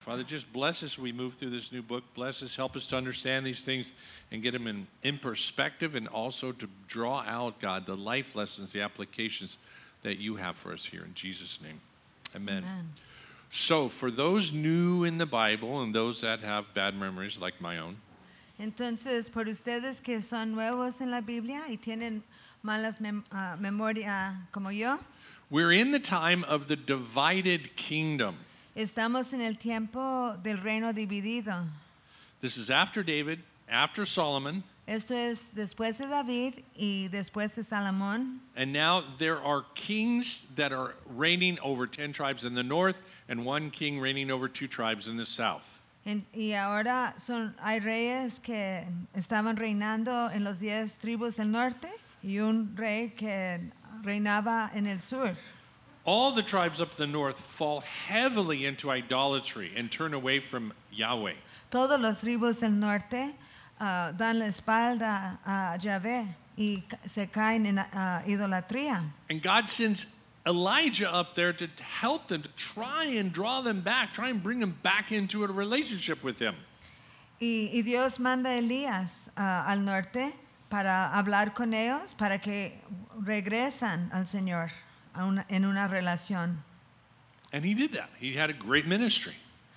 Father, just bless us as we move through this new book. Bless us, help us to understand these things and get them in perspective, and also to draw out, God, the life lessons, the applications that you have for us here. In Jesus' name, amen. So for those new in the Bible and those that have bad memories like my own, entonces, por ustedes que son nuevos en la Biblia y tienen malas memorias como yo, we're in the time of the divided kingdom. estamos en el tiempo del reino dividido. This is after David, after Solomon. Esto es después de David y después de Salomón. And now there are kings that are reigning over 10 tribes in the north and one king reigning over 2 tribes in the south. Y ahora hay reyes que estaban reinando en los 10 tribus del norte y un rey que reinaba en el sur. All the tribes up the north fall heavily into idolatry and turn away from Yahweh. Todos los tribus del norte dan la espalda a Yahvé y se caen en idolatría. And God sends Elijah up there to help them, to try and draw them back, try and bring them back into a relationship with him. Y Dios manda a Elías al norte para hablar con ellos, para que regresan al Señor en una relación. And he did that. He had a great ministry.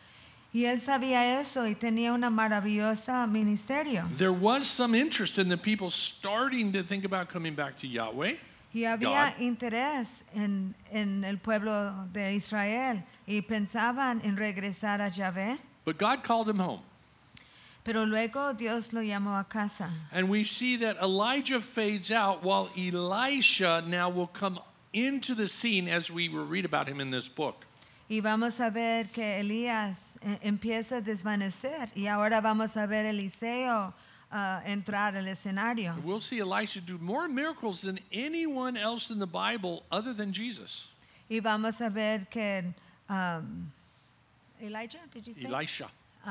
Y él sabía eso y tenía una maravillosa ministerio. There was some interest in the people starting to think about coming back to Yahweh. Y había interés en el pueblo de Israel y pensaban en regresar a Yahvé. But God called him home. Pero luego Dios lo llamó a casa. And we see that Elijah fades out while Elisha now will come into the scene as we will read about him in this book. Y vamos a ver que Elías empieza a desvanecer y ahora vamos a ver Eliseo entrar al escenario. We'll see Elisha do more miracles than anyone else in the Bible other than Jesus. Y vamos a ver que Elijah, did you say? Elisha.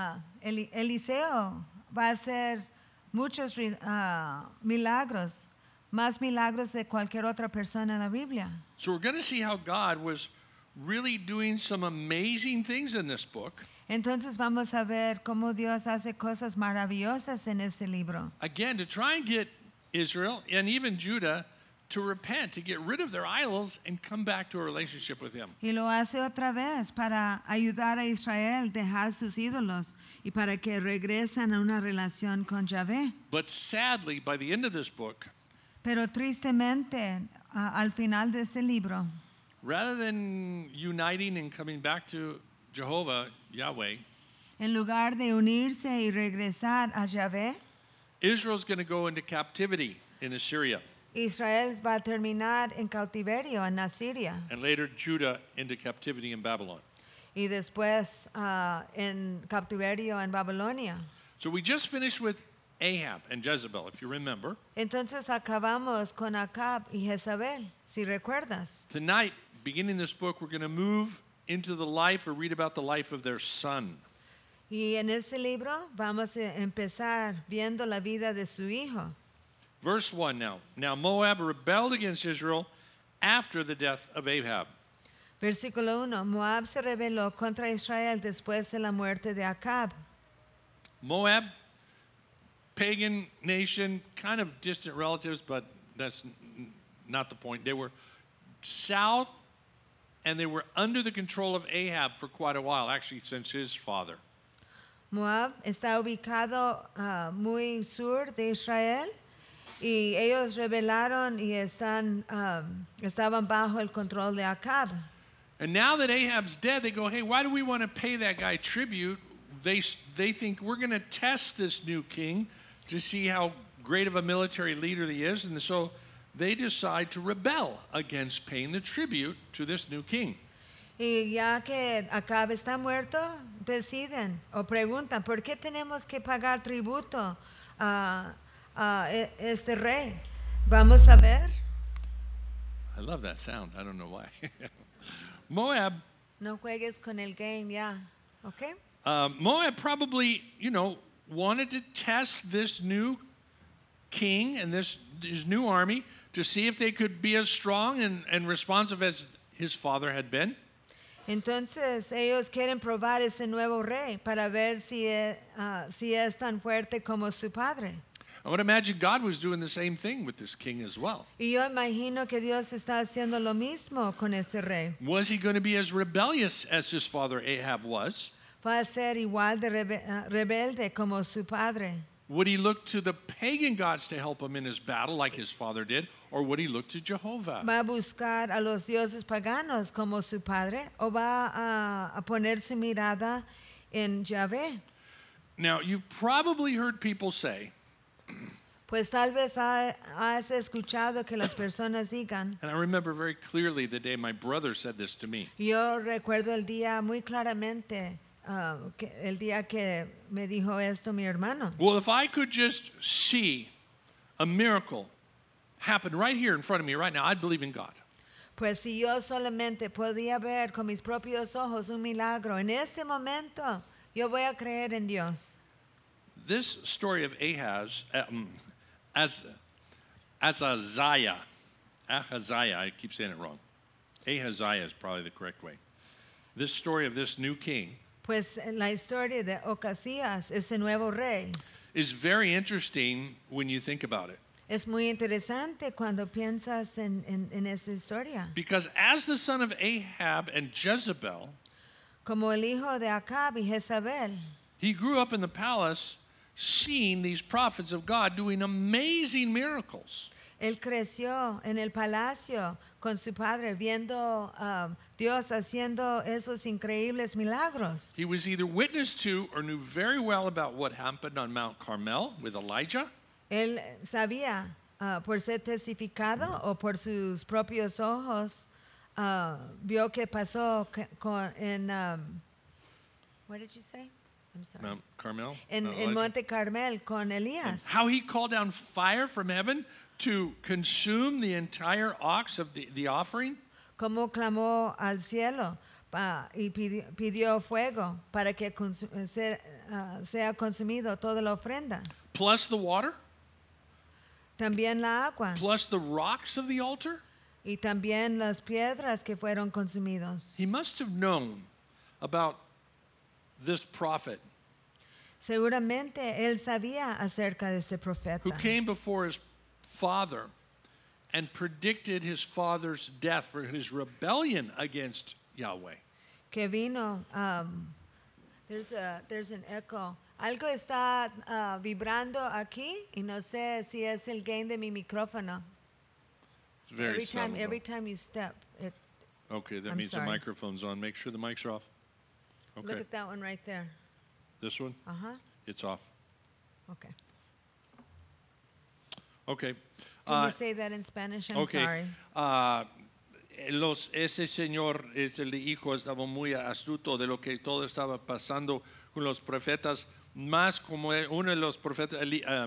Eliseo va a hacer muchos milagros, más milagros de cualquier otra persona en la Biblia. So we're going to see how God was really doing some amazing things in this book. Entonces vamos a ver cómo Dios hace cosas maravillosas en este libro. Again, to try and get Israel and even Judah to repent, to get rid of their idols and come back to a relationship with him. Y lo hace otra vez para ayudar a Israel dejar sus ídolos y para que regresen a una relación con Yahvé. But sadly, by the end of this book, pero tristemente al final de este libro, rather than uniting and coming back to Jehovah, Yahweh, en lugar de unirse y regresar a Yahvé, Israel's going to go into captivity in Assyria. Israel va a terminar en cautiverio en Asiria. And later Judah into captivity in Babylon. Y después en cautiverio en Babilonia. So we just finished with Ahab and Jezebel, if you remember. Entonces acabamos con Acab y Jezabel, si recuerdas. Tonight, beginning this book, we're going to move into the life or read about the life of their son. Y en este libro vamos a empezar viendo la vida de su hijo. Verse 1 now. Now Moab rebelled against Israel after the death of Ahab. Versículo 1. Moab se rebeló contra Israel después de la muerte de Acab. Moab, pagan nation, kind of distant relatives, but that's not the point. They were south and they were under the control of Ahab for quite a while, actually since his father. Moab está ubicado muy sur de Israel y ellos rebelaron y estaban bajo el control de Acab. And now that Ahab's dead, they go, hey, why do we want to pay that guy tribute? They think we're going to test this new king to see how great of a military leader he is. And so they decide to rebel against paying the tribute to this new king. Y ya que Acab está muerto, deciden o preguntan, ¿por qué tenemos que pagar tributo a este rey? Vamos a ver. I love that sound. I don't know why. Moab. No juegues con el game, ya. Okay? Moab probably, wanted to test this new king and his new army to see if they could be as strong and responsive as his father had been. Entonces ellos quieren probar ese nuevo rey para ver si es tan fuerte como su padre. I would imagine God was doing the same thing with this king as well. Y yo imagino que Dios está haciendo lo mismo con este rey. Was he going to be as rebellious as his father Ahab was? Va a ser igual de rebelde como su padre. Would he look to the pagan gods to help him in his battle like his father did? Or would he look to Jehovah? ¿Va a buscar a los dioses paganos como su padre o va a poner su mirada en Yahvé? Now, you've probably heard people say, Pues tal vez has escuchado que las personas digan, and I remember very clearly the day my brother said this to me. yo recuerdo el día muy claramente, el día que me dijo esto mi hermano. Well, if I could just see a miracle happen right here in front of me right now, I'd believe in God. Pues si yo solamente podía ver con mis propios ojos un milagro en este momento, yo voy a creer en Dios. This story of Ahaziah, I keep saying it wrong. Ahaziah is probably the correct way. This story of this new king Pues la historia de Ocasías, ese nuevo rey, is very interesting when you think about it. es muy interesante cuando piensas en esa historia. Because as the son of Ahab and Jezebel, Como el hijo de Acab y Jezabel, he grew up in the palace seeing these prophets of God doing amazing miracles. él creció en el palacio con su padre viendo Dios haciendo esos increíbles milagros. He was either witness to or knew very well about what happened on Mount Carmel with Elijah. Él sabía por ser testificado o por sus propios ojos, vio que pasó what did you say? I'm sorry. Mount Carmel. En Elijah. Monte Carmel con Elías. How he called down fire from heaven to consume the entire ox of the offering. Como clamó al cielo y pidió fuego para que sea consumido toda la ofrenda. Plus the water. También la agua Plus the rocks of the altar. y también las piedras que fueron consumidos. He must have known about this prophet Seguramente él sabía acerca de ese who profeta came before his father and predicted his father's death for his rebellion against Yahweh. que vino. There's an echo. Algo está vibrando aquí y no sé si es el gain de mi micrófono. It's very subtle. Every time you step, Okay, that I'm means sorry. the microphone's on. Make sure the mics are off. look Okay, at that one right there. this one, it's off. Okay. Okay. Can you say that in Spanish? I'm Okay. sorry. Ese señor, ese hijo, estaba muy astuto de lo que todo estaba pasando con los profetas, más como uno de los profetas,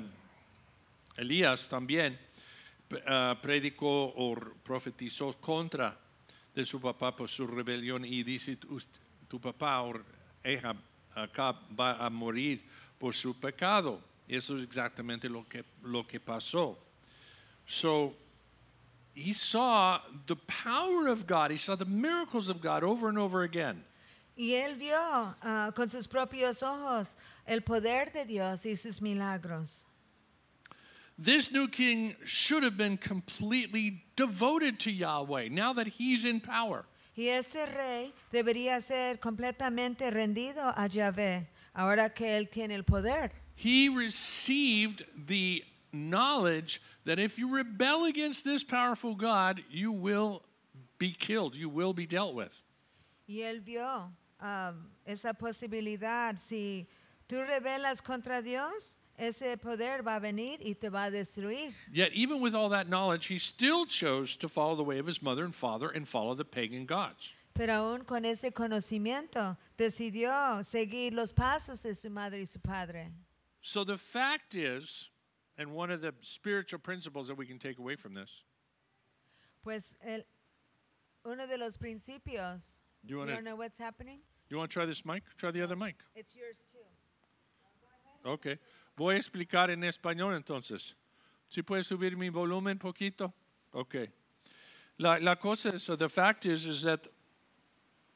Elías también, predicó o profetizó contra de su papá por su rebelión y dice, tu papá, Ahab, Acab, va a morir por su pecado. Eso es exactamente lo que pasó. So, he saw the power of God. He saw the miracles of God over and over again. Y él vio con sus propios ojos el poder de Dios y sus milagros. This new king should have been completely devoted to Yahweh now that he's in power. Y ese rey debería ser completamente rendido a Yahvé, ahora que él tiene el poder. He received the knowledge that if you rebel against this powerful God, you will be killed, you will be dealt with. Y él vio esa posibilidad. Si tú rebelas contra Dios, ese poder va a venir y te va a destruir. Yet, even with all that knowledge, he still chose to follow the way of his mother and father and follow the pagan gods. Pero aún con ese conocimiento, decidió seguir los pasos de su madre y su padre. So the fact is, and one of the spiritual principles that we can take away from this, Pues uno de los principios. You You wanna- don't know what's happening? you want to try this mic? Try the other mic. It's yours too. Okay. Voy a explicar en español entonces. ¿Si puedes subir mi volumen poquito? Okay. La cosa es, so the fact is that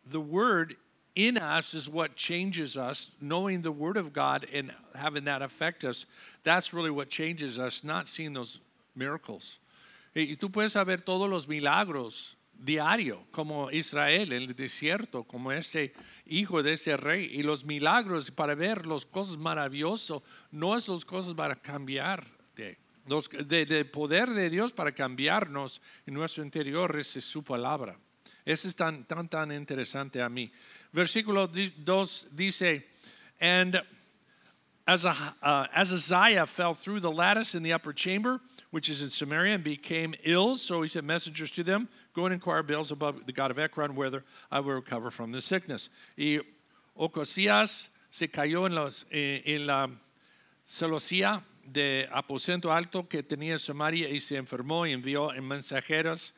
the Word in us is what changes us. Knowing the Word of God and having that affect us, that's really what changes us, not seeing those miracles. Y tú puedes saber todos los milagros diario, como Israel en el desierto, como ese hijo de ese rey, y los milagros para ver las cosas maravillosas, no es las cosas para cambiarte. De poder de Dios para cambiarnos en nuestro interior es su palabra. Eso es tan interesante a mí. Versículo 2 dice, and as Uzziah fell through the lattice in the upper chamber, which is in Samaria, and became ill, so he sent messengers to them, go and inquire Beelzebub, the god of Ekron, whether I will recover from this sickness. Y Ocosías se cayó en la celosía de aposento alto que tenía Samaria y se enfermó y envió en mensajeros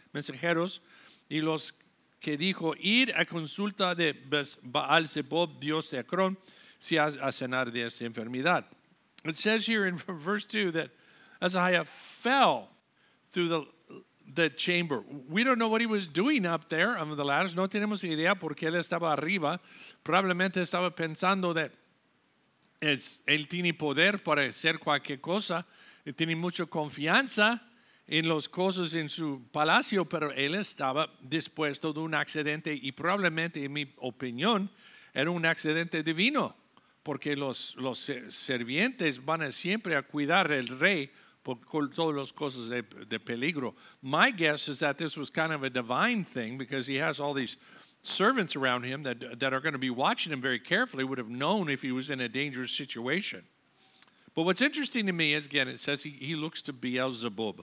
y los que dijo, ir a consulta de Baal-zebub, dios de Ekron, si a sanar de esa enfermedad. It says here in verse 2 that Uzziah fell through the chamber. We don't know what he was doing up there on the ladders. No tenemos idea por qué él estaba arriba. Probablemente estaba pensando that él tiene poder para hacer cualquier cosa. Él tiene mucha confianza en las cosas en su palacio, pero él estaba dispuesto de un accidente y probablemente, en mi opinión, era un accidente divino, porque los sirvientes van siempre a cuidar al rey por todas las cosas de peligro. My guess is that this was kind of a divine thing because he has all these servants around him that are going to be watching him very carefully, would have known if he was in a dangerous situation. But what's interesting to me is, again, it says he looks to Beelzebub.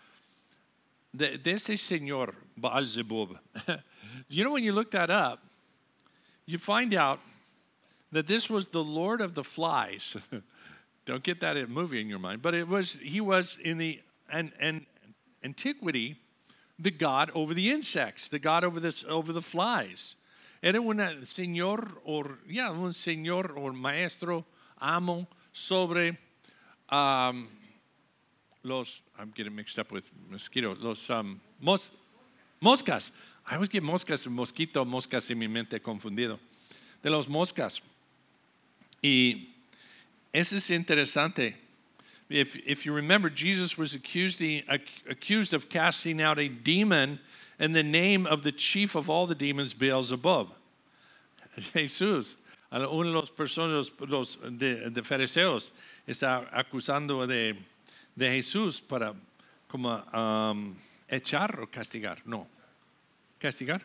De ese señor, Baal-zebub. You know, when you look that up, you find out that this was the Lord of the Flies. Don't get that movie in your mind. But he was in the antiquity the god over the insects, the god over the flies. Era un señor o maestro, amo sobre I'm getting mixed up with mosquito, moscas. I always get moscas, moscas en mi mente confundido. De los moscas. Y eso es interesante. If you remember, Jesus was accused of casting out a demon in the name of the chief of all the demons, Beelzebub. Jesús, uno de los personas de fariseos, está acusando de Jesús para como echar o castigar. No. ¿Castigar?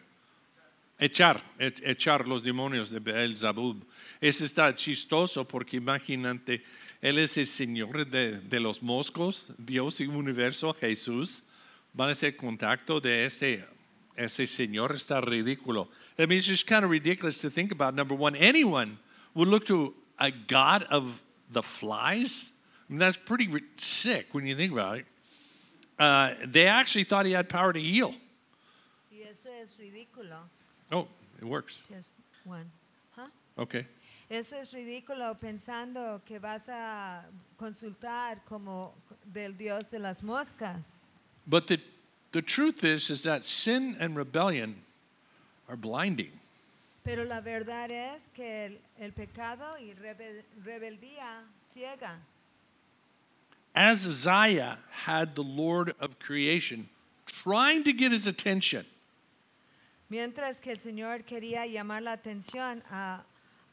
Echar los demonios de Beelzebub. Eso está chistoso porque imagínate, Él es el Señor de los moscos, Dios y universo, Jesús. Van a hacer contacto de ese Señor, está ridículo. I mean, it's just kind of ridiculous to think about. Number one, anyone would look to a God of the flies. I mean, that's pretty sick when you think about it. They actually thought he had power to heal. Y eso es ridículo. Oh, it works. Just one. Huh? Okay. Eso es ridículo pensando que vas a consultar como del Dios de las moscas. But the truth is that sin and rebellion are blinding. Pero la verdad es que el pecado y rebeldía ciega. As Uzziah had the Lord of creation trying to get his attention, Mientras que el Señor quería llamar la atención a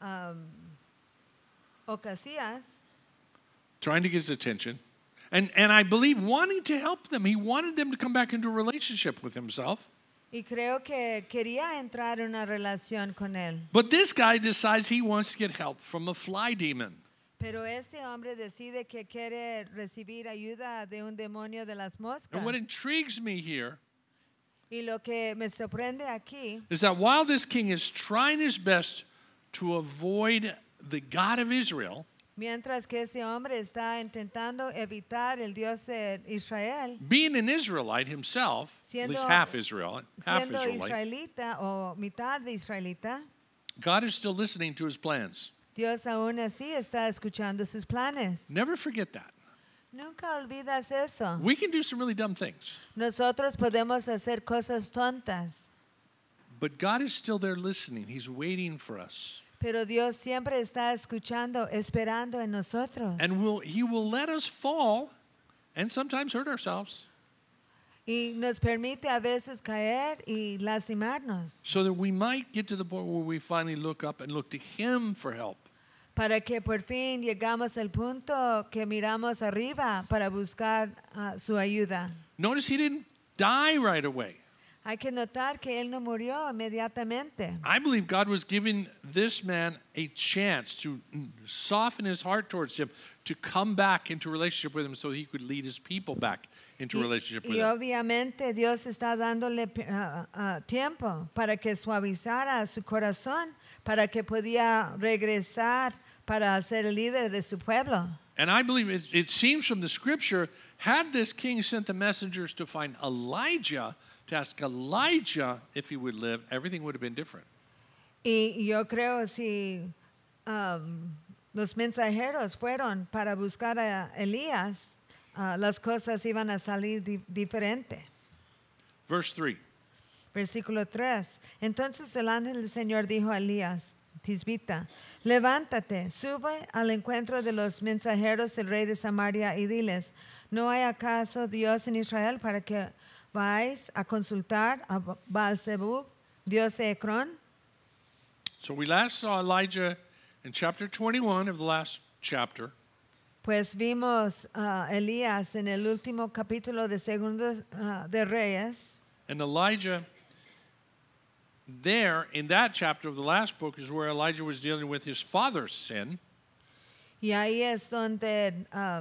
Ocasías, trying to get his attention, and I believe wanting to help them. He wanted them to come back into a relationship with himself. y creo que quería entrar en una relación con él. But this guy decides he wants to get help from a fly demon. Pero este hombre decide que quiere recibir ayuda de un demonio de las moscas. And what intrigues me here Y lo que me sorprende aquí is that while this king is trying his best to avoid the God of Israel, mientras que ese hombre está intentando evitar el Dios de Israel, being an Israelite himself, at least half Israelite, siendo israelita o mitad de israelita, God is still listening to his plans. Dios aún así está escuchando sus planes. Never forget that. Nunca olvidas eso. We can do some really dumb things, Nosotros podemos hacer cosas tontas, But God is still there listening. He's waiting for us. Pero Dios siempre está escuchando, esperando en nosotros. And He will let us fall and sometimes hurt ourselves Y nos permite a veces caer y lastimarnos so that we might get to the point where we finally look up and look to Him for help. para que por fin llegamos al punto que miramos arriba para buscar su ayuda. Notice He didn't die right away. Hay que notar que él no murió inmediatamente. I believe God was giving this man a chance to soften his heart towards Him, to come back into relationship with Him so He could lead His people back into relationship with Y Him. obviamente Dios está dándole tiempo para que suavizara su corazón, para que podía regresar para ser el líder de su pueblo. And I believe it seems from the scripture, had this king sent the messengers to find Elijah, to ask Elijah if he would live, everything would have been different. Y yo creo si los mensajeros fueron para buscar a Elías, las cosas iban a salir diferente. Verse 3. Versículo 3. Entonces el ángel del Señor dijo a Elías, Tisbita, levántate, sube al encuentro de los mensajeros del rey de Samaria y diles, ¿no hay acaso Dios en Israel para que vais a consultar a Baal-zebub, Dios de Ecrón? So we last saw Elijah in chapter 21 of the last chapter. Pues vimos a Elías en el último capítulo de Segundo de Reyes. And Elijah, there in that chapter of the last book, is where Elijah was dealing with his father's sin. Y ahí es donde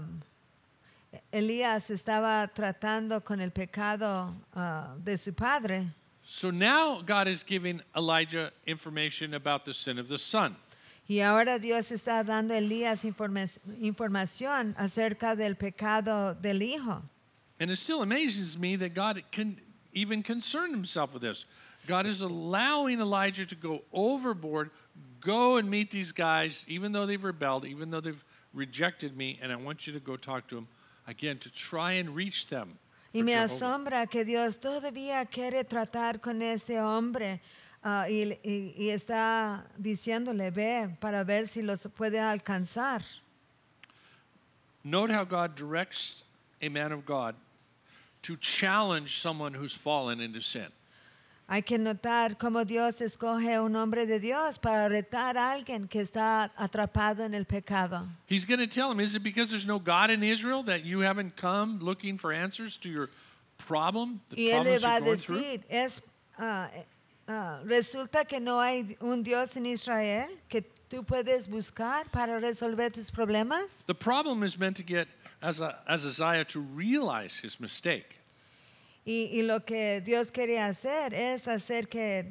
Elías estaba tratando con el pecado de su padre. So now God is giving Elijah information about the sin of the son. Y ahora Dios está dando a Elías información acerca del pecado del hijo. And it still amazes me that God can even concern Himself with this. God is allowing Elijah to go overboard, go and meet these guys, even though they've rebelled, even though they've rejected me, and I want you to go talk to them again to try and reach them. Y me asombra que Dios todavía quiere tratar con este hombre y está diciéndole, ve para ver si los puede alcanzar. Note how God directs a man of God to challenge someone who's fallen into sin. Hay que notar cómo Dios escoge un hombre de Dios para retar a alguien que está atrapado en el pecado. He's going to tell him, is it because there's no God in Israel that you haven't come looking for answers to your problem, the Y él le problems va a you're going through? decir, resulta que no hay un Dios en Israel que tú puedes buscar para resolver tus problemas. The problem is meant to get Ahaziah to realize his mistake. Y lo que Dios quería hacer es hacer que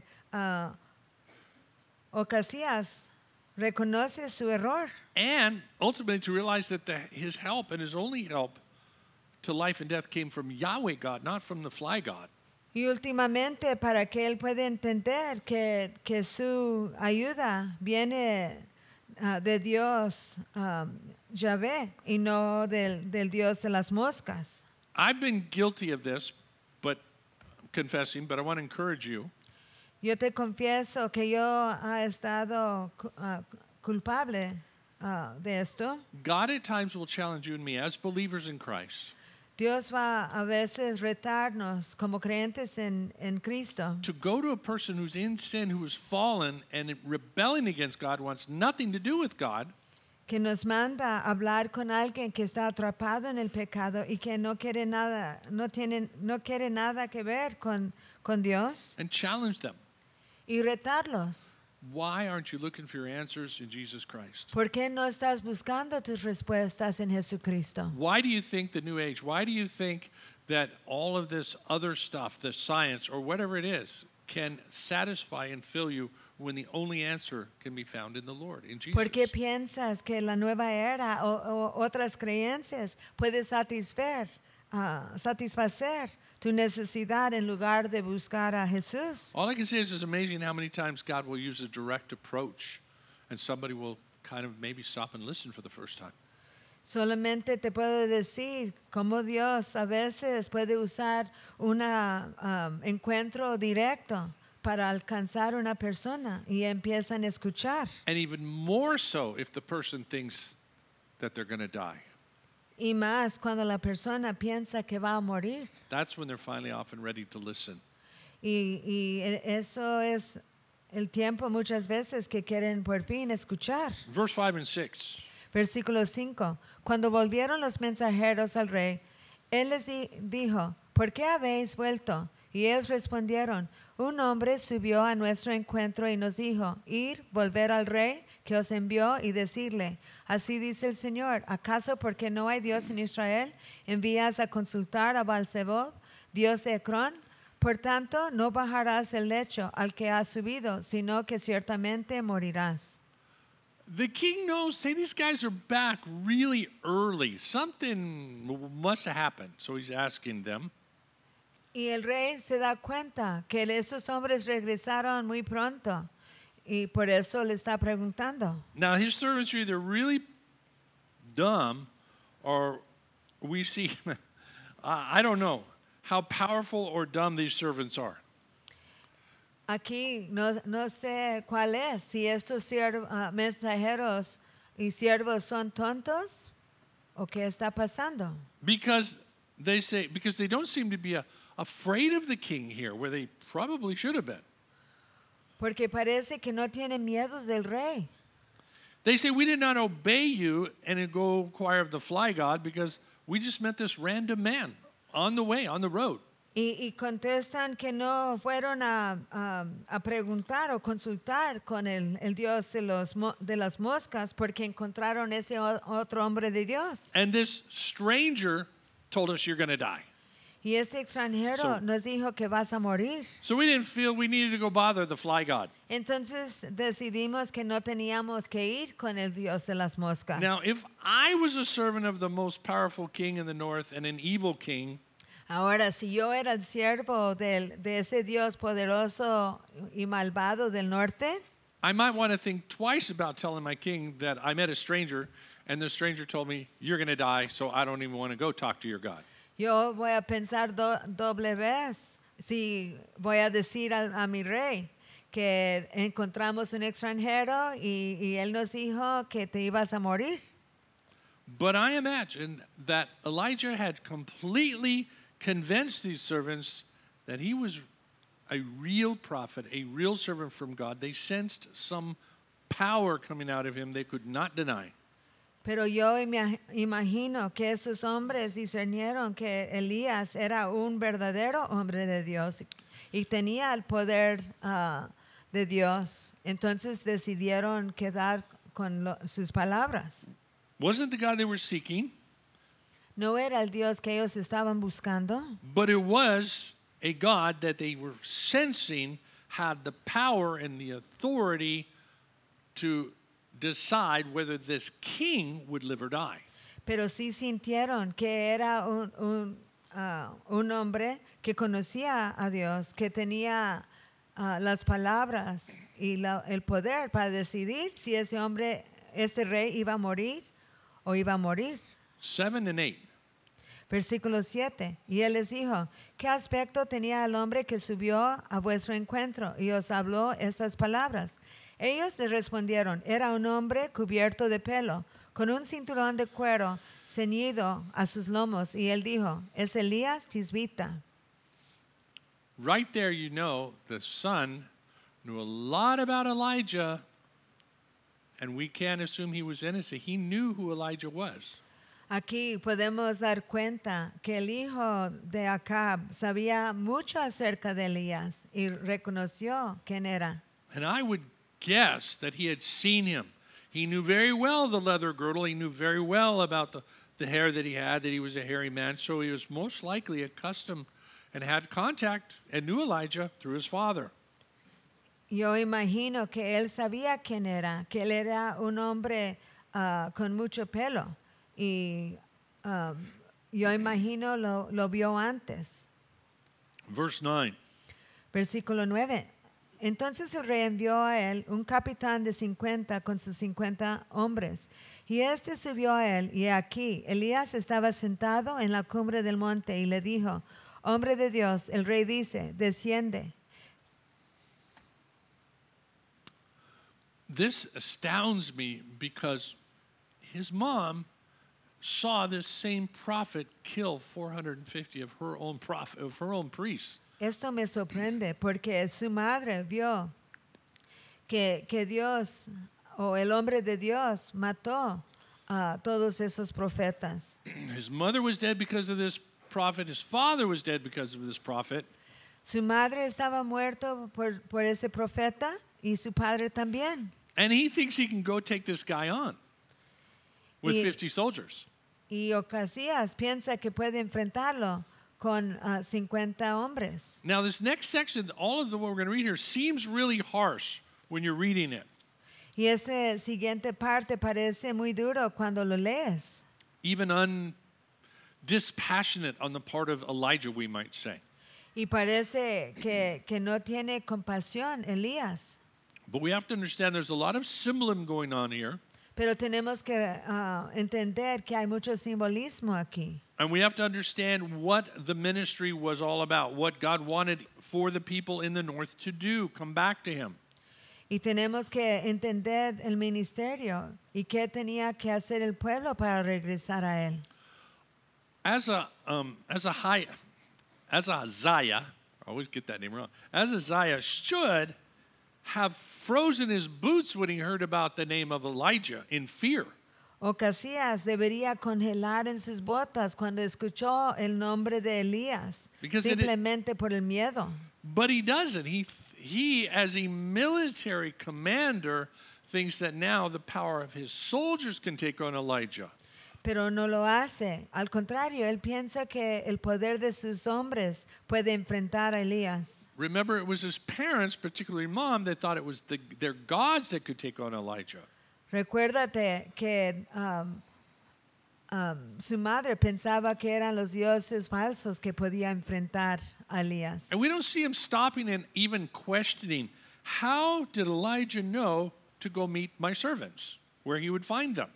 Ocasías reconoce su error. And ultimately to realize that his help and his only help to life and death came from Yahweh God, not from the fly God. Y últimamente para que él pueda entender que su ayuda viene de Dios Yahvé y no del Dios de las moscas. I've been guilty of this, but confessing, but I want to encourage you. Yo te confieso que yo he estado culpable de esto. God at times will challenge you and me as believers in Christ Dios va a veces retarnos como creyentes en Cristo to go to a person who's in sin, who has fallen and rebelling against God, wants nothing to do with God. que nos manda a hablar con alguien que está atrapado en el pecado y que no quiere nada, no quiere nada que ver con Dios And challenge them. y retarlos. Why aren't you looking for your answers in Jesus Christ? ¿Por qué no estás buscando tus respuestas en Jesucristo? Why do you think the New Age, why do you think that all of this other stuff, the science or whatever it is, can satisfy and fill you when the only answer can be found in the Lord, in Jesus? ¿Por qué piensas que la nueva era o otras creencias puede satisfacer tu necesidad en lugar de buscar a Jesús? All I can say is it's amazing how many times God will use a direct approach and somebody will kind of maybe stop and listen for the first time. Solamente te puedo decir cómo Dios a veces puede usar un encuentro directo para alcanzar una persona y empiezan a escuchar. And even more so if the person thinks that they're going to die. Y más cuando la persona piensa que va a morir. That's when they're finally often ready to listen. Y eso es el tiempo muchas veces que quieren por fin escuchar. Verse 5 and 6. Versículo 5. Cuando volvieron los mensajeros al rey, él les dijo, ¿por qué habéis vuelto? Y ellos respondieron, un hombre subió a nuestro encuentro y nos dijo, ir, volver al rey que os envió y decirle, así dice el Señor, ¿acaso porque no hay Dios en Israel, envías a consultar a Baal-zebub, Dios de Ecrón? Por tanto, no bajarás el lecho al que has subido, sino que ciertamente morirás. The king knows, say these guys are back really early. Something must have happened. So he's asking them. Y el rey se da cuenta que esos hombres regresaron muy pronto y por eso le está preguntando. Now his servants are either really dumb or we see, I don't know how powerful or dumb these servants are. Aquí no sé cuál es, si estos mensajeros y siervos son tontos o qué está pasando. Because they don't seem to be afraid of the king here, where they probably should have been. Porque parece que no tienen miedos del rey. They say, we did not obey you and go inquire of the fly god because we just met this random man on the way, on the road. Y contestan que no fueron a preguntar o consultar con el Dios de las moscas porque encontraron ese otro hombre de Dios. And this stranger told us you're going to die. Y este extranjero nos dijo que vas a morir. So we didn't feel we needed to go bother the fly god. Entonces decidimos que no teníamos que ir con el Dios de las moscas. Now, if I was a servant of the most powerful king in the north and an evil king, ahora, si yo era el siervo de ese Dios poderoso y malvado del norte, I might want to think twice about telling my king that I met a stranger and the stranger told me, you're going to die, so I don't even want to go talk to your God. yo voy a pensar doble vez si voy a decir a mi rey que encontramos un extranjero y él nos dijo que te ibas a morir. But I imagine that Elijah had completely convinced these servants that he was a real prophet, a real servant from God. They sensed some power coming out of him they could not deny. Pero yo imagino que esos hombres discernieron que Elías era un verdadero hombre de Dios y tenía el poder de Dios. Entonces decidieron quedar con sus palabras. Wasn't the God they were seeking, No era el Dios que ellos estaban buscando, but it was a God that they were sensing had the power and the authority to decide whether this king would live or die. pero sí sintieron que era un hombre que conocía a Dios, que tenía las palabras y el poder para decidir si ese hombre, este rey iba a morir o iba a morir. 7 and 8. Versículo 7. Y él les dijo, ¿qué aspecto tenía el hombre que subió a vuestro encuentro y os habló estas palabras? Ellos le respondieron, era un hombre cubierto de pelo, con un cinturón de cuero ceñido a sus lomos. Y él dijo, es Elías Tisbita. Right there, you know, the son knew a lot about Elijah, and we can't assume he was innocent. He knew who Elijah was. Aquí podemos dar cuenta que el hijo de Acab sabía mucho acerca de Elías y reconoció quién era. And I would guess that he had seen him. He knew very well the leather girdle. He knew very well about the hair that he was a hairy man. So he was most likely accustomed and had contact and knew Elijah through his father. Yo imagino que él sabía quién era, que él era un hombre con mucho pelo. Y yo imagino lo vio antes. Verse 9. Versículo 9. Entonces el rey envió a él un capitán de 50 con sus 50 hombres. Y este subió a él, y aquí Elías estaba sentado en la cumbre del monte y le dijo, hombre de Dios, el rey dice, desciende. this astounds me because his mom saw this same prophet kill 450 of her own priests. Esto me sorprende porque su madre vio que Dios o el hombre de Dios mató a todos esos profetas. His mother was dead because of this prophet. His father was dead because of this prophet. Su madre estaba muerto por ese profeta y su padre también. And he thinks he can go take this guy on with Y- 50 soldiers. Y Ocasías piensa que puede enfrentarlo con 50 hombres. Now, this next section, all of the what we're going to read here, seems really harsh when you're reading it. Y esta siguiente parte parece muy duro cuando lo lees. Even dispassionate on the part of Elijah, we might say. Y parece que no tiene compasión Elías. But we have to understand there's a lot of symbolism going on here. Pero tenemos que entender que hay mucho simbolismo aquí. And we have to understand what the ministry was all about, what God wanted for the people in the north to do, come back to him. Y tenemos que entender el ministerio y qué tenía que hacer el pueblo para regresar a él. As Isaiah, I always get that name wrong. As Isaiah should have frozen his boots when he heard about the name of Elijah in fear. Ocasías debería congelar en sus botas cuando escuchó el nombre de Elías, Because simplemente por el miedo. But he doesn't. He, as a military commander, thinks that now the power of his soldiers can take on Elijah. Pero no lo hace. Al contrario, él piensa que el poder de sus hombres puede enfrentar a Elías. Remember, it was his parents, particularly mom, that thought it was their gods that could take on Elijah. Recuérdate que su madre pensaba que eran los dioses falsos que podía enfrentar a Elías. And we don't see him stopping and even questioning, how did Elijah know to go meet my servants, where he would find them?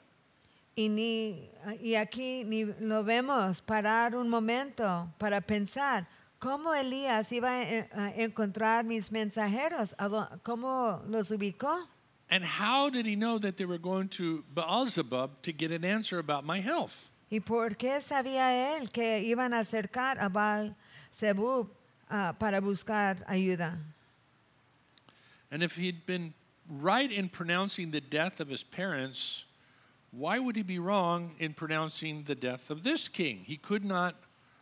Y aquí ni lo vemos parar un momento para pensar cómo Elías iba a encontrar mis mensajeros, cómo los ubicó. And how did he know that they were going to Baal-zebub to get an answer about my health? ¿Y por qué sabía él que iban a acercar a Baal-zebub para buscar ayuda? And if he'd been right in pronouncing the death of his parents, why would he be wrong in pronouncing the death of this king? He could not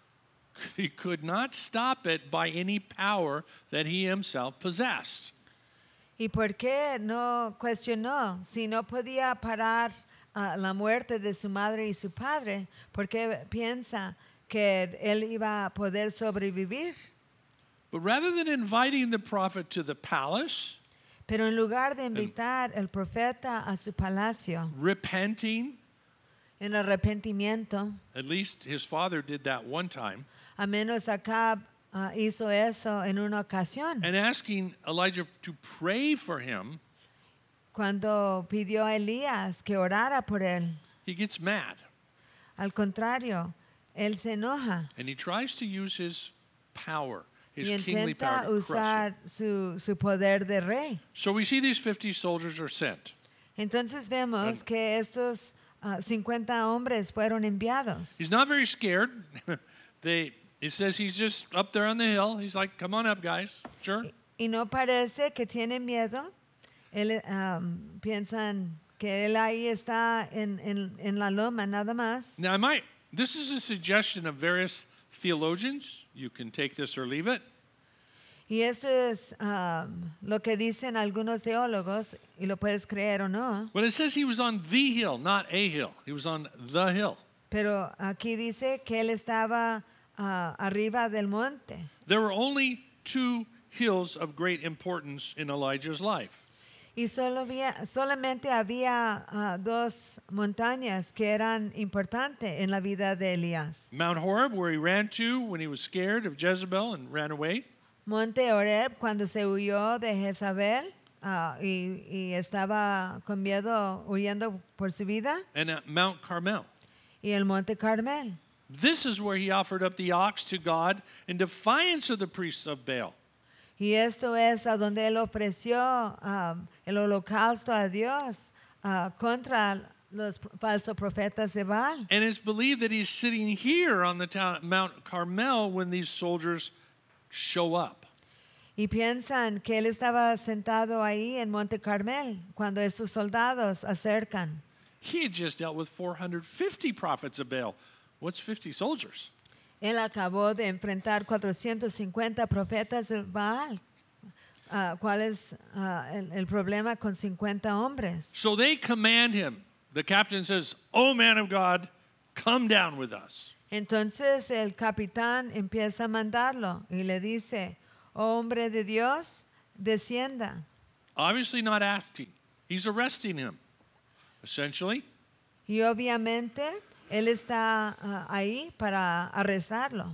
stop it by any power that he himself possessed. ¿Y por qué no cuestionó si no podía parar la muerte de su madre y su padre? ¿Por qué piensa que él iba a poder sobrevivir? But rather than inviting the prophet to the palace, Pero en lugar de invitar al profeta a su palacio repenting, en arrepentimiento, at least his father did that one time, a menos Acab hizo eso en una ocasión, and asking Elijah to pray for him, cuando pidió a Elías que orara por él. he gets mad. Al contrario, él se enoja And he tries to use his power, y his kingly power intenta to crush him. usar su poder de rey. So we see these 50 soldiers are sent. Entonces vemos que estos 50 hombres fueron enviados. He's not very scared. It says he's just up there on the hill. He's like, come on up, guys. Sure. Y no parece que tienen miedo. Piensan que él ahí está en la loma nada más. Now, this is a suggestion of various theologians. You can take this or leave it. Y eso es lo que dicen algunos teólogos, y lo puedes creer o no. But it says he was on the hill, not a hill. He was on the hill. Pero aquí dice que él estaba arriba del monte. There were only 2 hills of great importance in Elijah's life. Y solamente había 2 montañas que eran importantes en la vida de Elías. Mount Horeb, where he ran to when he was scared of Jezebel and ran away. Monte Horeb, cuando se huyó de Jezabel y estaba con miedo huyendo por su vida. And at Mount Carmel. Y el Monte Carmel. This is where he offered up the ox to God in defiance of the priests of Baal. Y esto es a donde él ofreció el holocausto a Dios contra los falsos profetas de Baal. And it's believed that he's sitting here on the Mount Carmel when these soldiers show up. Y piensan que él estaba sentado ahí en Monte Carmel cuando estos soldados acercan. He had just dealt with 450 prophets of Baal. What's 50 soldiers? Él acabó de enfrentar 450 profetas de Baal. ¿Cuál es el problema con 50 hombres? So they command him. The captain says, "Oh, man of God, come down with us." Entonces el capitán empieza a mandarlo y le dice, "Oh, hombre de Dios, descienda." Obviously not asking. He's arresting him. Essentially, Y obviamente él está ahí para arrestarlo.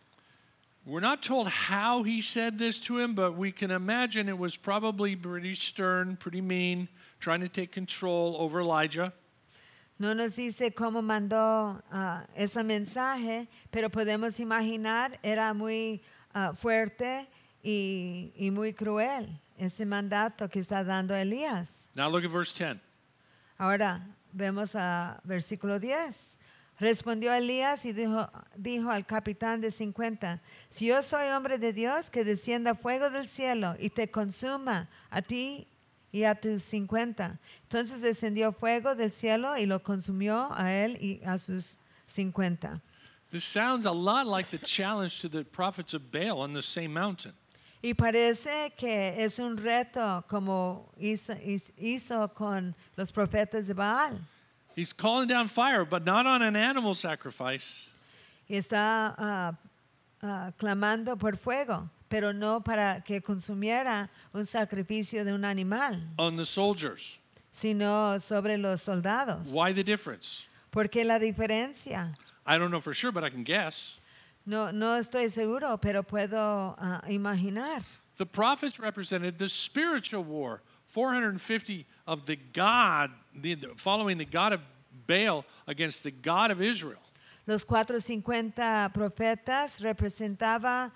we're not told how he said this to him, but we can imagine it was probably pretty stern, pretty mean, trying to take control over Elijah. No nos dice cómo mandó ese mensaje, pero podemos imaginar era muy fuerte y muy cruel ese mandato que está dando Elías. Now look at verse 10. Ahora vemos a versículo 10. Respondió Elías y dijo al capitán de 50, si yo soy hombre de Dios, que descienda fuego del cielo y te consuma a ti y a tus 50. Entonces descendió fuego del cielo y lo consumió a él y a sus 50. This sounds a lot like the challenge to the prophets of Baal on the same mountain. Y parece que es un reto como hizo con los profetas de Baal. He's calling down fire, but not on an animal sacrifice. Y está clamando por fuego, pero no para que consumiera un sacrificio de un animal, On the soldiers. sino sobre los soldados. Why the difference? ¿Por qué la diferencia? I don't know for sure, but I can guess. No estoy seguro, pero puedo imaginar. The prophets represented the spiritual war. 450 of the God, following the God of Baal against the God of Israel. Los 450 profetas representaban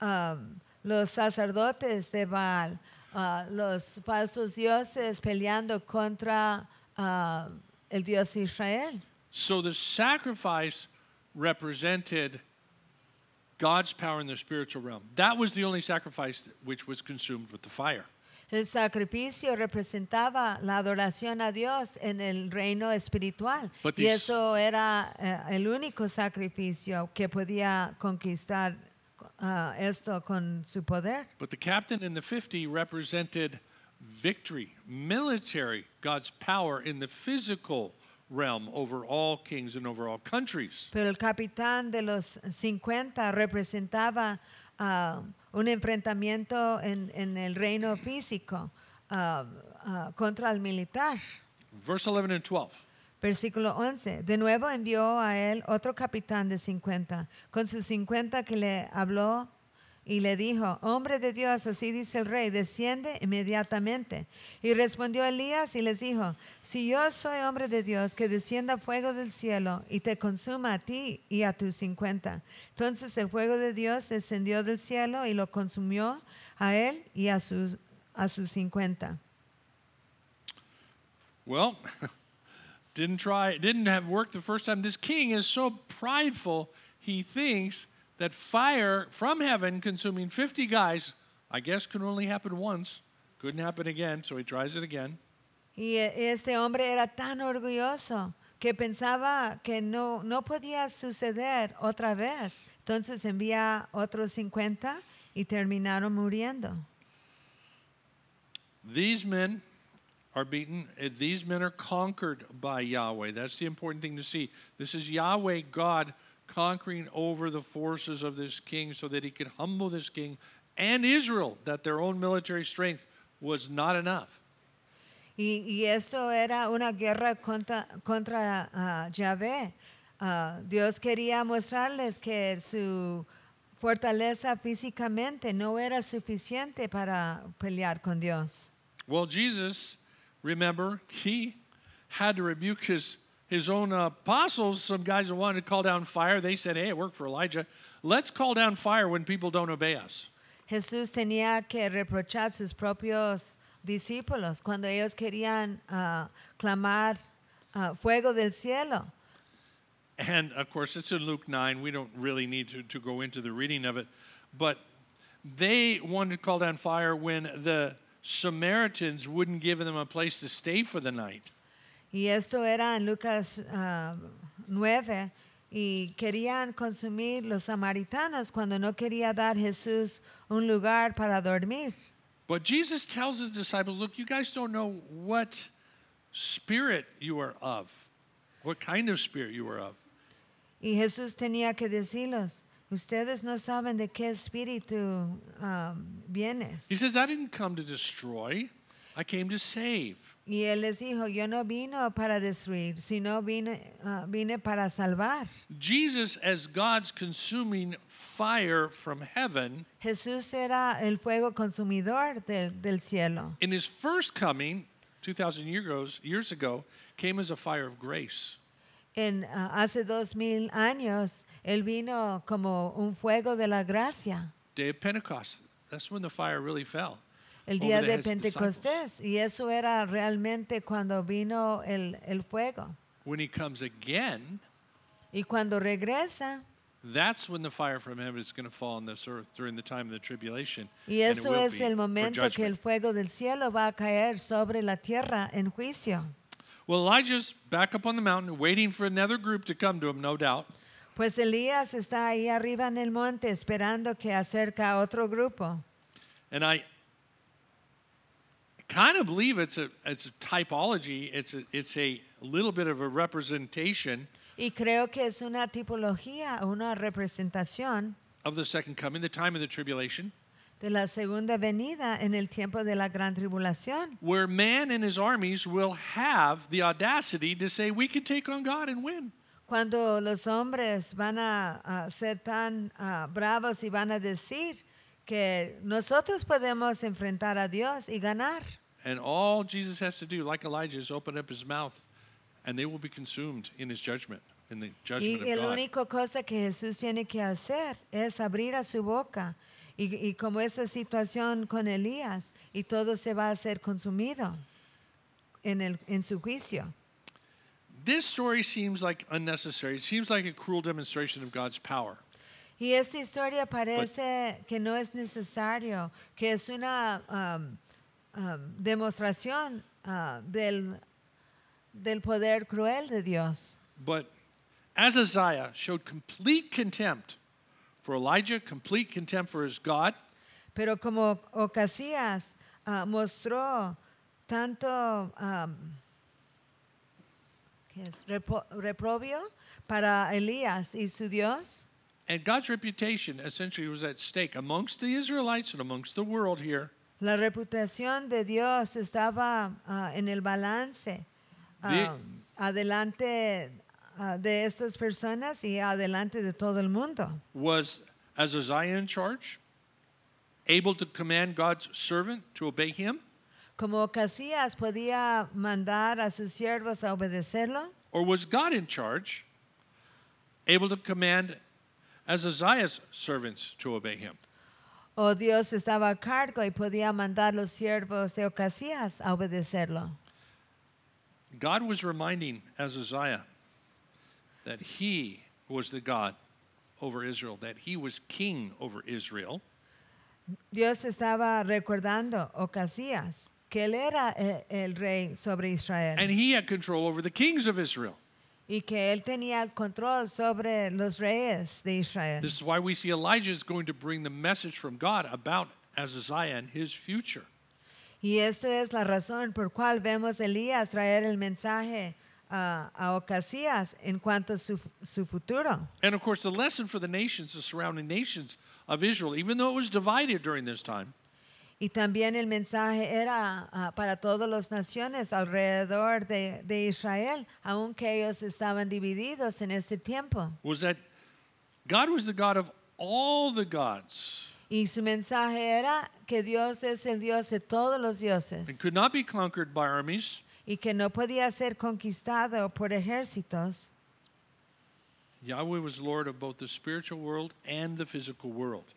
los sacerdotes de Baal, los falsos dioses peleando contra el Dios de Israel. So the sacrifice represented God's power in the spiritual realm. That was the only sacrifice which was consumed with the fire. El sacrificio representaba la adoración a Dios en el reino espiritual. But Y these- eso era el único sacrificio que podía conquistar esto con su poder. But the captain in the 50 represented victory, military, God's power in the physical realm over all kings and over all countries. Pero el capitán de los 50 representaba un enfrentamiento en el reino físico contra el militar. Verse 11 and 12. Versículo 11. De nuevo envió a él otro capitán de 50, con sus 50 que le habló y le dijo, hombre de Dios, así dice el rey, desciende inmediatamente. Y respondió Elías y les dijo, si yo soy hombre de Dios, que descienda fuego del cielo y te consuma a ti y a tus 50. Entonces el fuego de Dios descendió del cielo y lo consumió a él y a sus 50. Well, didn't have worked the first time. This king is so prideful, he thinks that fire from heaven consuming 50 guys, I guess could only happen once. Couldn't happen again, so he tries it again. Y este hombre era tan orgulloso que pensaba que no podía suceder otra vez. Entonces envía otros 50 y terminaron muriendo. These men are beaten. These men are conquered by Yahweh. That's the important thing to see. This is Yahweh, God, conquering over the forces of this king so that he could humble this king and Israel, that their own military strength was not enough. Y esto era una guerra contra Yahvé. Dios quería mostrarles que su fortaleza físicamente no era suficiente para pelear con Dios. Well, Jesus, remember, he had to rebuke his own apostles, some guys that wanted to call down fire. They said, hey, it worked for Elijah. Let's call down fire when people don't obey us. Jesús tenía que reprochar a sus propios discípulos cuando ellos querían clamar fuego del cielo. And of course, it's in Luke 9. We don't really need to go into the reading of it. But they wanted to call down fire when the Samaritans wouldn't give them a place to stay for the night. Y esto era en Lucas 9. Y querían consumir los samaritanos cuando no quería dar Jesús un lugar para dormir. But Jesus tells his disciples, look, you guys don't know what spirit you are of, what kind of spirit you are of. Y Jesús tenía que decirlos, ustedes no saben de qué espíritu vienes. He says, I didn't come to destroy, I came to save. Y él les dijo, yo no vino para destruir, sino vine para salvar. Jesus, as God's consuming fire from heaven, Jesús era el fuego consumidor del cielo. in his first coming, 2,000 years ago, came as a fire of grace. Hace 2000 años, él vino como un fuego de la gracia. Day of Pentecost, that's when the fire really fell. El over día the de heads of disciples. Pentecostés. Y eso era realmente cuando vino el fuego. When he comes again, Y cuando regresa, that's when the fire from heaven is going to fall on this earth during the time of the tribulation. y and it eso will es be el for momento que el judgment. fuego del cielo va a caer sobre la tierra en juicio. Well, Elijah's back up on the mountain waiting for another group to come to him, no doubt. Pues Elías está ahí arriba en el monte esperando que acerca a otro grupo. And I kind of believe it's a typology. It's a little bit of a representation Y creo que es una tipología, una representación of the second coming, the time of the tribulation, de la segunda venida en el tiempo de la gran tribulación, where man and his armies will have the audacity to say, we can take on God and win. cuando los hombres van a ser tan bravos y van a decir que nosotros podemos enfrentar a Dios y ganar. And all Jesus has to do, like Elijah, is open up his mouth, and they will be consumed in his judgment, in the judgment Y of la God. única cosa que Jesús tiene que hacer es abrir a su boca. Y como esa situación con Elías, y todo se va a ser consumido en su juicio. This story seems like unnecessary. It seems like a cruel demonstration of God's power. Y esa historia parece que no es necesario, que es una demostración del poder cruel de Dios. But Ahaziah showed complete contempt for Elijah, complete contempt for his God, Pero como Ocasías mostró tanto ¿qué es? Reprobio para Elías y su Dios, and God's reputation essentially was at stake amongst the Israelites and amongst the world here. la reputación de Dios estaba en el balance adelante de estas personas y adelante de todo el mundo. Was Ahaziah in charge, able to command God's servant to obey him? Como Ocasías podía mandar a sus siervos a obedecerlo, Or was God in charge, able to command Ahaziah's servants to obey him? o Dios estaba a cargo y podía mandar los siervos de Ocasías a obedecerlo. God was reminding Ahaziah that he was the God over Israel, that he was king over Israel. Dios estaba recordando Ocasías que él era el rey sobre Israel And he had control over the kings of Israel. y que él tenía el control sobre los reyes de Israel. This is why we see Elijah is going to bring the message from God about Ahaziah and his future. Y esto es la razón por cual vemos a Elías traer el mensaje a Ocasías en cuanto a su futuro. And of course, the lesson for the nations, the surrounding nations of Israel, even though it was divided during this time, Y también el mensaje era para todas las naciones alrededor de Israel, aunque ellos estaban divididos en este tiempo. was that God was the God of all the gods Y su mensaje era que Dios es el Dios de todos los dioses and could not be conquered by armies. y que no podía ser conquistado por ejércitos. Yahweh was Lord of both the spiritual world and the physical world.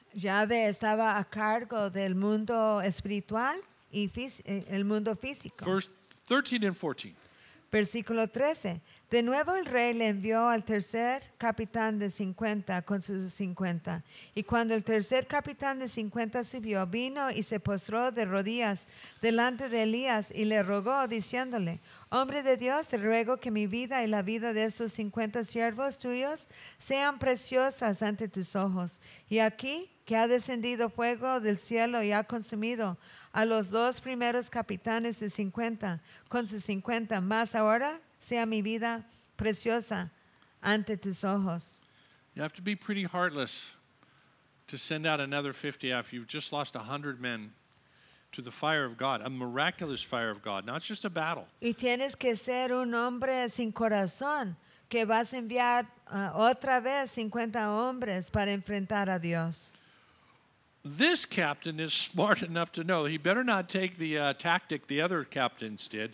Yahvé estaba a cargo del mundo espiritual y el mundo físico. Verse 13 and 14. Versículo 13. De nuevo el rey le envió al tercer capitán de 50 con sus 50. Y cuando el tercer capitán de 50 subió, vino y se postró de rodillas delante de Elías y le rogó, diciéndole: Hombre de Dios, te ruego que mi vida y la vida de esos 50 siervos tuyos sean preciosas ante tus ojos. Y aquí que ha descendido fuego del cielo y ha consumido a los 2 primeros capitanes de 50 con sus 50, más ahora sea mi vida preciosa ante tus ojos. You have to be pretty heartless to send out another 50 after you've just lost 100 men to the fire of God, a miraculous fire of God, not just a battle. Y tienes que ser un hombre sin corazón que vas a enviar otra vez 50 hombres para enfrentar a Dios. This captain is smart enough to know he better not take the tactic the other captains did.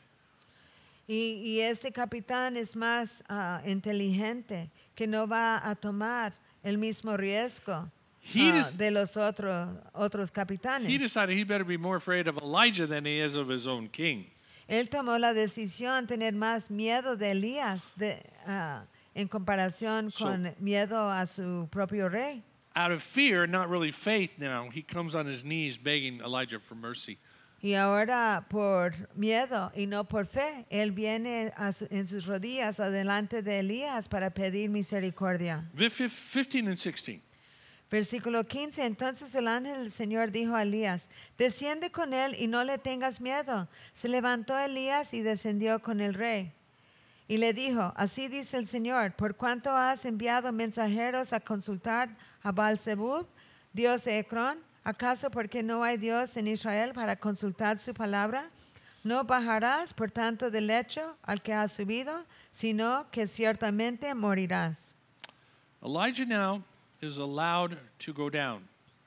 Y este capitán es más inteligente, que no va a tomar el mismo riesgo de los otros capitanes. He decided he better be more afraid of Elijah than he is of his own king. Él tomó la decisión de tener más miedo de Elías en comparación con miedo a su propio rey. Out of fear, not really faith now, he comes on his knees begging Elijah for mercy. Y ahora por miedo y no por fe, él viene en sus rodillas adelante de Elías para pedir misericordia. 15 and 16. Versículo 15. Entonces el ángel del Señor dijo a Elías: desciende con él y no le tengas miedo. Se levantó Elías y descendió con el rey. Y le dijo: así dice el Señor, por cuanto has enviado mensajeros a consultar a Baal-zebub, dios de Ecrón, ¿acaso porque no hay Dios en Israel para consultar su palabra? No bajarás, por tanto, del lecho al que has subido, sino que ciertamente morirás. Elijah now is allowed to go down.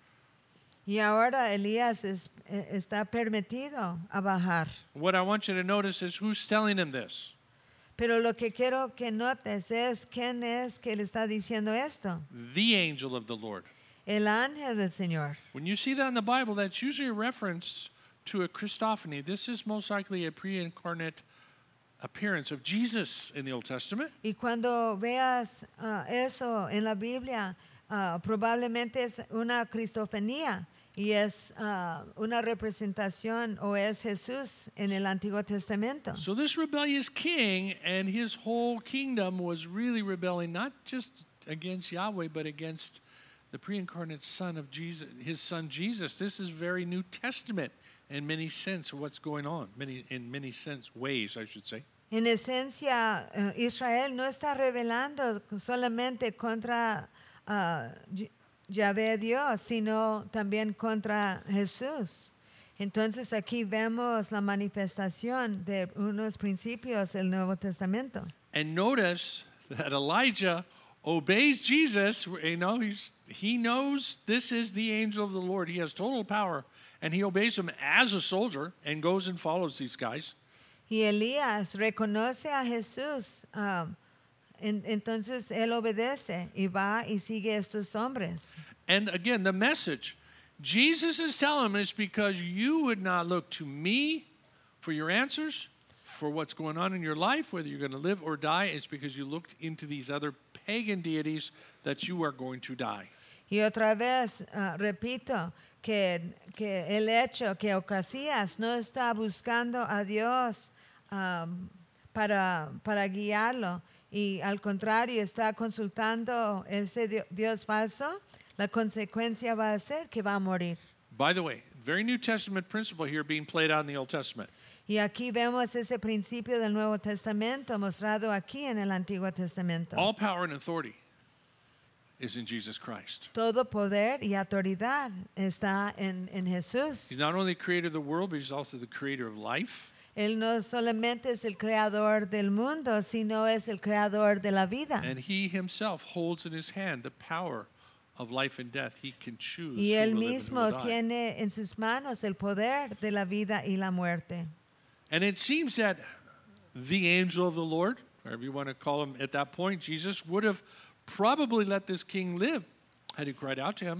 Y ahora Elías está permitido a bajar. What I want you to notice is who's telling him this. Pero lo que quiero que notes es quién es que le está diciendo esto. The angel of the Lord. El ángel del Señor. When you see that in the Bible, that's usually a reference to a Christophany. This is most likely a pre-incarnate appearance of Jesus in the Old Testament. Y cuando veas eso en la Biblia, probablemente es una cristofanía y es una representación o es Jesús en el Antiguo Testamento. So this rebellious king and his whole kingdom was really rebelling not just against Yahweh but against the pre-incarnate son of Jesus, his son Jesus. This is very New Testament in many sense what's going on, in many sense ways, I should say. En esencia, Israel no está rebelando solamente contra Yahvé Dios, sino también contra Jesús. Entonces aquí vemos la manifestación de unos principios del Nuevo Testamento. And notice that Elijah obeys Jesus. You know, he knows this is the angel of the Lord. He has total power, and he obeys him as a soldier and goes and follows these guys. Y Elías reconoce a Jesús. Entonces él obedece y va y sigue a estos hombres. And again, the message Jesus is telling him is because you would not look to me for your answers, for what's going on in your life, whether you're going to live or die. It's because you looked into these other pagan deities that you are going to die. Y otra vez repito que el hecho que Ocasías no está buscando a Dios para guiarlo, y al contrario está consultando ese Dios falso, la consecuencia va a ser que va a morir. By the way, very New Testament principle here being played out in the Old Testament. Y aquí vemos ese principio del Nuevo Testamento mostrado aquí en el Antiguo Testamento. All power and authority is in Jesus Christ. Todo poder y autoridad está en Jesús. He's not only the creator of the world, but he's also the creator of life. Él no solamente es el creador del mundo, sino es el creador de la vida. And he himself holds in his hand the power of life and death. He can choose Y who él will live and who mismo will die. tiene en sus manos el poder de la vida y la muerte. And it seems that the angel of the Lord, whatever you want to call him at that point, Jesus would have probably let this king live had he cried out to him.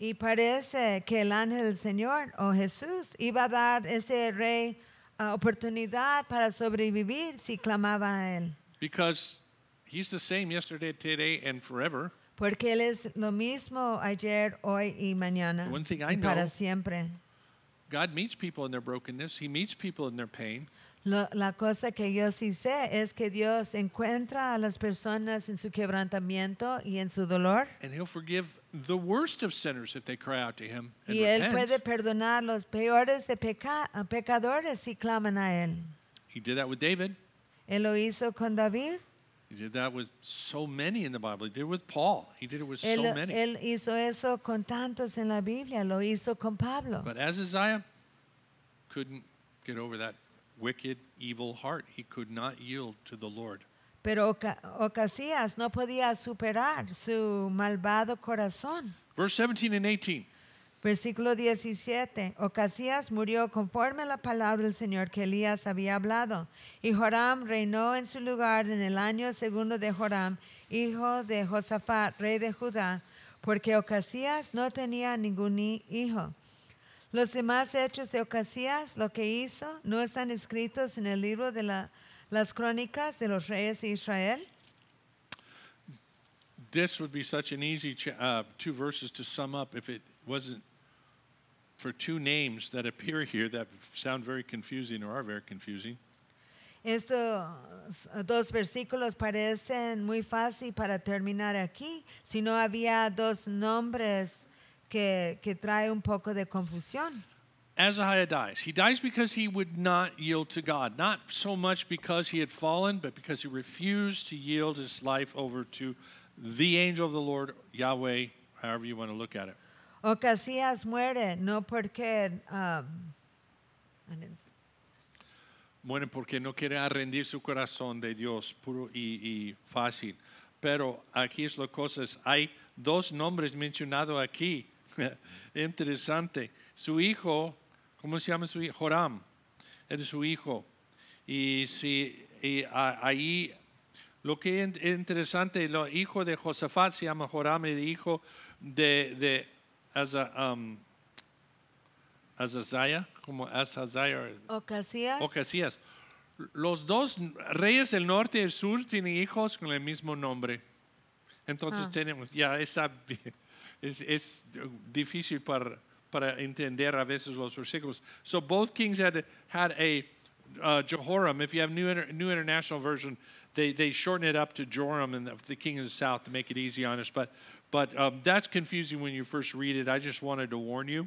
Y parece que el ángel del Señor o Jesús iba a dar ese rey oportunidad para sobrevivir si clamaba a él. Because he's the same yesterday, today, and forever. Porque él es lo mismo ayer, hoy y mañana. One thing Y I para know, siempre. God meets people in their brokenness. He meets people in their pain. La cosa que yo sí sé es que Dios encuentra a las personas en su quebrantamiento y en su dolor. And he'll forgive the worst of sinners if they cry out to him and Y él repent. puede perdonar los peores de pecadores si claman a él. He did that with David. Él lo hizo con David. He did that with so many in the Bible. He did it with Paul. He did it with so Él, many. él hizo eso con tantos en la Biblia. Lo hizo con Pablo. But Ahaziah couldn't get over that wicked, evil heart. He could not yield to the Lord. Pero Ocasías no podía superar su malvado corazón. Verse 17 and 18. Versículo 17. Ocasías murió conforme a la palabra del Señor que Elías había hablado. Y Joram reinó en su lugar en el año segundo de Joram, hijo de Josafat, rey de Judá, porque Ocasías no tenía ningún hijo. Los demás hechos de Ocasías, lo que hizo, no están escritos en el libro de las crónicas de los reyes de Israel. This would be such an easy two verses to sum up if it wasn't for two names that appear here that sound very confusing or are very confusing. Estos dos versículos parecen muy fácil para terminar aquí, si no había dos nombres que trae un poco de confusión. Ahaziah dies. He dies because he would not yield to God. Not so much because he had fallen, but because he refused to yield his life over to the angel of the Lord, Yahweh, however you want to look at it. Ocasías muere no porque Muere porque no quiere rendir su corazón de Dios puro y fácil. Pero aquí es la cosa, hay dos nombres mencionados aquí. Interesante. Su hijo, ¿cómo se llama su hijo? Joram. Era su hijo. Y ahí lo que es interesante, el hijo de Josafat se llama Joram, el hijo de Ahaziah, como Ahaziah. Ocasías. Los dos reyes del norte y del sur tienen hijos con el mismo nombre. Entonces tenemos, es difícil para entender a veces los versículos. So both kings had a Jehoram. If you have New International Version, they shorten it up to Joram and the king of the south to make it easy on us. But that's confusing when you first read it. I just wanted to warn you.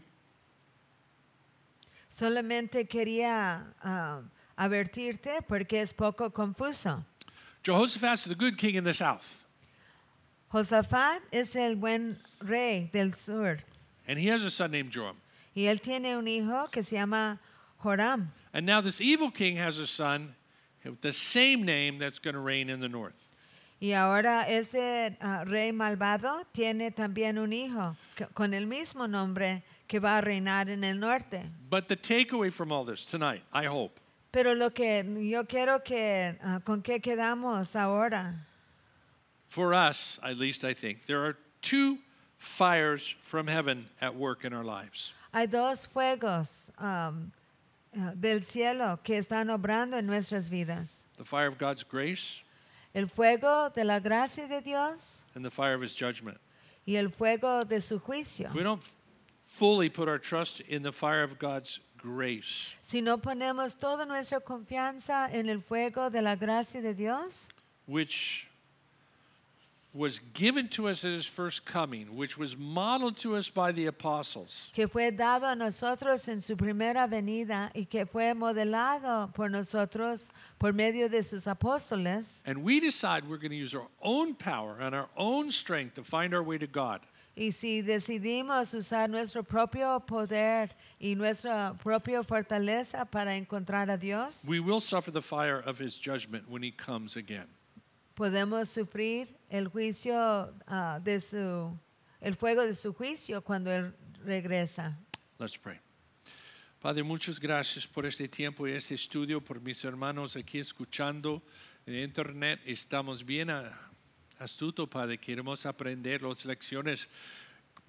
Solamente quería advertirte porque es poco confuso. Jehoshaphat's the good king in the south. Josafat es el buen rey del sur. And he has a son named Joram. Y él tiene un hijo que se llama Joram. And now this evil king has a son with the same name that's going to reign in the north. Y ahora este rey malvado tiene también un hijo con el mismo nombre que va a reinar en el norte. But the takeaway from all this tonight, I hope, Pero lo que yo quiero que con qué quedamos ahora. for us, at least I think, there are two fires from heaven at work in our lives. Hay dos fuegos del cielo que están obrando en nuestras vidas. The fire of God's grace El fuego de la gracia de Dios and the fire of his judgment. y el fuego de su juicio. If we don't fully put our trust in the fire of God's grace, Si no ponemos toda nuestra confianza en el fuego de la gracia de Dios, which was given to us at his first coming, which was modeled to us by the apostles, que fue dado a nosotros en su primera venida y que fue modelado por nosotros por medio de sus apóstoles, and we decide we're going to use our own power and our own strength to find our way to God, y si decidimos usar nuestro propio poder y nuestra propia fortaleza para encontrar a Dios, we will suffer the fire of his judgment when he comes again. podemos sufrir el juicio el fuego de su juicio cuando él regresa. Let's pray. Padre, muchas gracias por este tiempo y este estudio, por mis hermanos aquí escuchando en internet. Estamos bien astutos, Padre. Queremos aprender las lecciones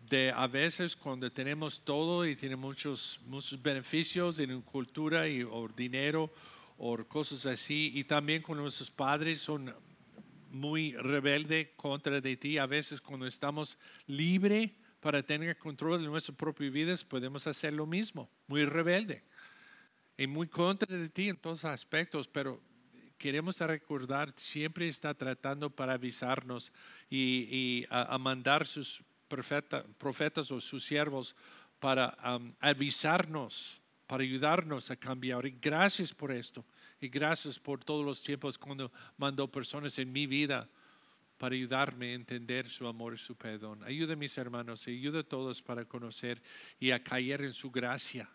de a veces cuando tenemos todo y tiene muchos beneficios en cultura o dinero o cosas así, y también cuando nuestros padres son muy rebeldes contra de ti, a veces cuando estamos libres para tener control de nuestras propias vidas, podemos hacer lo mismo, muy rebelde y muy contra de ti en todos aspectos, pero queremos recordar, siempre está tratando para avisarnos y a mandar sus profetas o sus siervos para avisarnos, para ayudarnos a cambiar. Y gracias por esto. Y gracias por todos los tiempos cuando mandó personas en mi vida para ayudarme a entender su amor y su perdón. Ayuda a mis hermanos y ayuda a todos para conocer y a caer en su gracia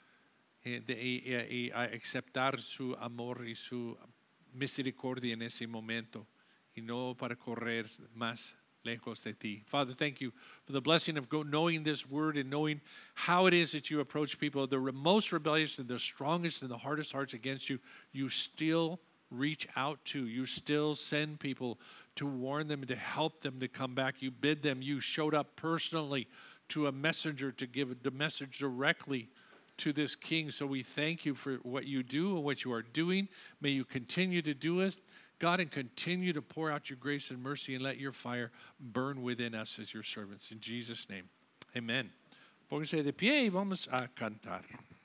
y a aceptar su amor y su misericordia en ese momento y no para correr más lejos de ti. Father, thank you for the blessing of knowing this word and knowing how it is that you approach people. The most rebellious and the strongest and the hardest hearts against you, you still reach out to. You still send people to warn them, to help them to come back. You bid them. You showed up personally to a messenger to give the message directly to this king. So we thank you for what you do and what you are doing. May you continue to do it, God, and continue to pour out your grace and mercy and let your fire burn within us as your servants. In Jesus' name, amen. Pónganse de pie y vamos a cantar.